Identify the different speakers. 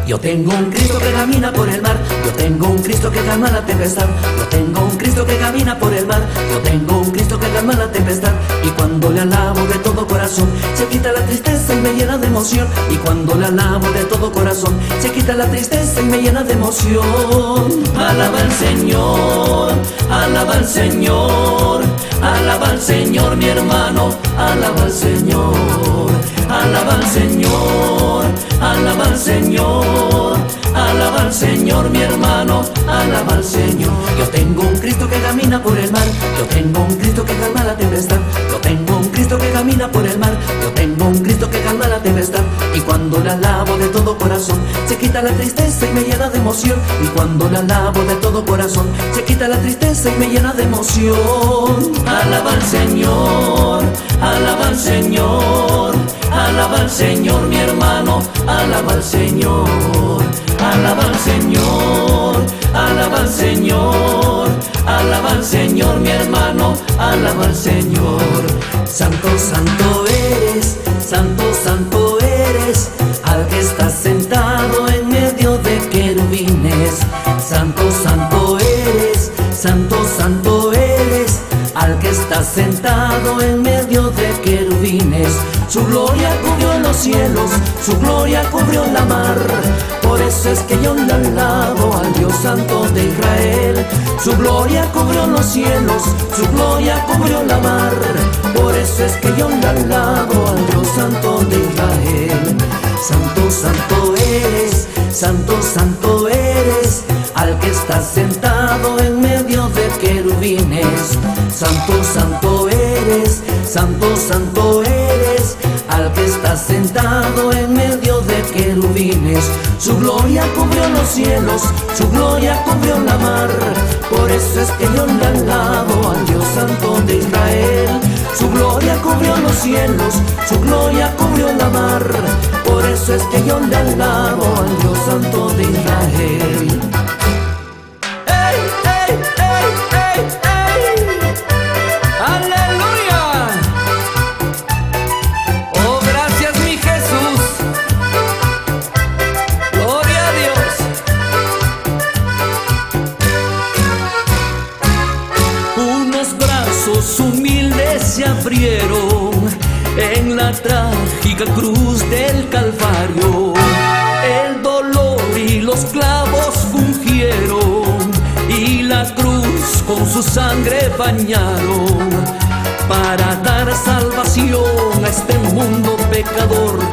Speaker 1: Yo tengo un Cristo que camina por el mar, yo tengo un Cristo que calma la tempestad, yo tengo un Cristo que camina por el mar, yo tengo un Cristo que calma la tempestad. Y cuando le alabo de todo corazón, se quita la tristeza y me llena de emoción. Y cuando le alabo de todo corazón, se quita la tristeza y me llena de emoción. Alaba al Señor, alaba al Señor, alaba al Señor mi hermano, alaba al Señor, alaba al Señor, alaba al Señor, alaba al Señor mi hermano, alaba al Señor. Yo tengo un Cristo que camina por el mar, yo tengo un Cristo que calma la tempestad, yo tengo un Cristo que camina por el mar, yo tengo un Cristo que calma la tempestad. Y cuando le alabo de todo corazón, se quita la tristeza y me llena de emoción. Y cuando le alabo de todo corazón, se quita la tristeza y me llena de emoción. Alaba al Señor, alaba al Señor, alaba al Señor mi hermano, alaba al Señor, alaba al Señor, alaba al Señor, alaba al Señor mi hermano, alaba al Señor. Santo, santo eres, santo, santo eres, al que está sentado en medio de querubines. Santo, santo eres, santo, santo eres, al que está sentado en medio de querubines. Su gloria cubrió los cielos, su gloria cubrió la mar. Por eso es que yo le alabo al Dios Santo de Israel. Su gloria cubrió los cielos, su gloria cubrió la mar. Por eso es que yo le alabo al Dios Santo de Israel. Santo, santo eres, santo, santo eres, al que está sentado en medio de querubines. Santo, santo eres, santo, santo eres, al que está sentado en medio de querubines. Su gloria cubrió los cielos, su gloria cubrió la mar. Por eso es que yo le alabo al Dios Santo de Israel. Su gloria cubrió los cielos, su gloria cubrió la mar. Por eso es que yo le alabo al Dios Santo de Israel. ¡Ey, ey, ey, ey, ey! ¡Aleluya! ¡Oh, gracias mi Jesús! ¡Gloria a Dios! Unos brazos humildes se abrieron en la trágica cruz del Calvario. El dolor y los clavos fungieron, y la cruz con su sangre bañaron, para dar salvación a este mundo pecador.